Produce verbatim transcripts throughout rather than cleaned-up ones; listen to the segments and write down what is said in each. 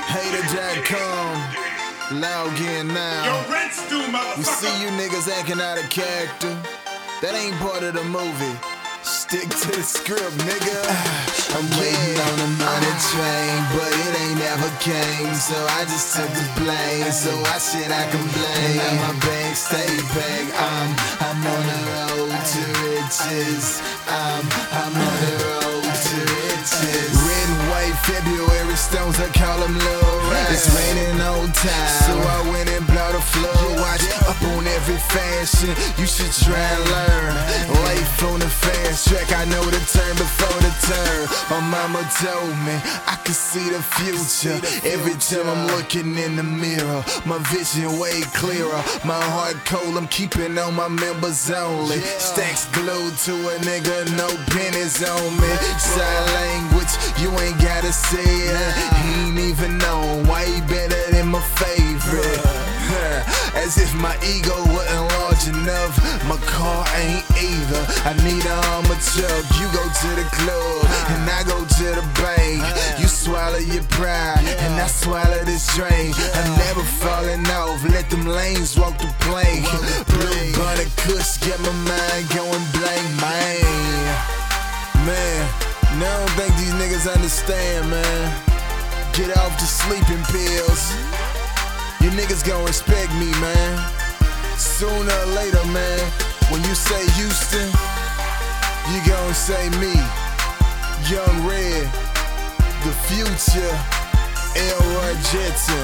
Hater dot com, log in now. Your rent's due, motherfucker. We see you niggas acting out of character. That ain't part of the movie. Stick to the script, nigga. I'm waiting on the money train, but it ain't never came. So I just took the blame, so I shit I can blame. Now my bank stay back. I'm, I'm on the road to riches. I'm, I'm on the road to riches. Red and white February stones, I call them little rats. It's raining on time, so I went and bought a flood watch. Up on every fashion, you should try and learn. Life on the fast track, I know the turn before the turn. My mama told me I could see the future. Every time I'm looking in the mirror, my vision way clearer. My heart cold, I'm keeping on my members only. Stacks glued to a nigga, no pennies on me. Sign language, you ain't gotta say it. He ain't even know, way better than my favorite. As if my ego wasn't large enough, my car ain't either. I need a armor truck. You go to the club, and I go to the bank. You swallow your pride, and I swallow this drink. I'm never falling off, let them lanes walk the plank. Blue bunny kush, get my mind going blank, man. Man, now I don't think these niggas understand, man. Get off the sleeping pills. You niggas gon' respect me, man. Sooner or later, man, when you say Houston, you gon' say me. Young Red, the future, Elroy Jetson,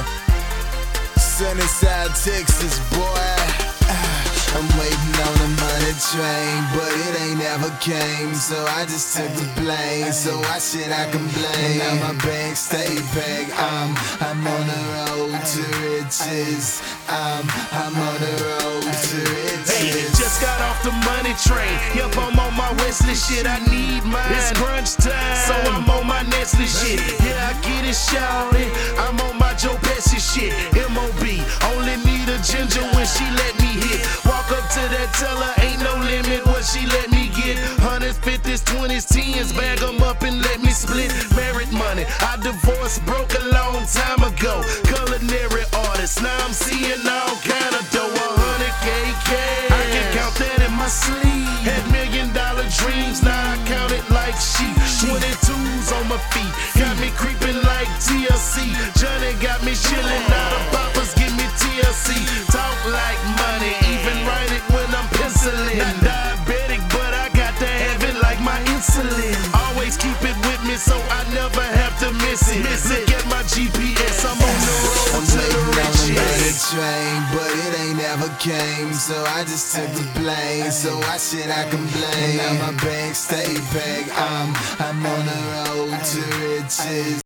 Sunnyside, Texas, boy. I'm waiting on the money train, but it ain't never came. So I just took the blame, so I shit I can blame. Now my bank stay back. I'm, I'm on the road to riches. I'm, I'm on the road to riches. Hey, just got off the money train. Yep, I'm on my Wesley shit. I need mine. It's crunch time, so I'm on my Nestle shit. Yeah, I get it, shawty. I'm on my Joe Pesci shit. M O B only need a ginger when she let me hit. Walk up to that teller, ain't no limit what she let me get. Hundreds, fifties, twenties, tens, bag them up and let me split. Merit money, I divorced, broke a long time ago. Culinary artist, now I'm seeing all kind of dough. one hundred K cash, I can count that in my sleeve. Had million dollar dreams, now I count it like sheep. twenty-twos on my feet, got me creeping like T L C. Johnny got me chilling, now the poppers give me T L C. Talk like money, even write it when I'm penciling. Not diabetic, but I got to have it like my insulin. Always keep it with me so I never have to miss it. Look at my G P S, I'm on the road I'm to the waiting on the money riches. train, but it ain't never came. So I just took the blame, so I shit I can blame. Now my bank stay back. I'm, I'm on the road to riches.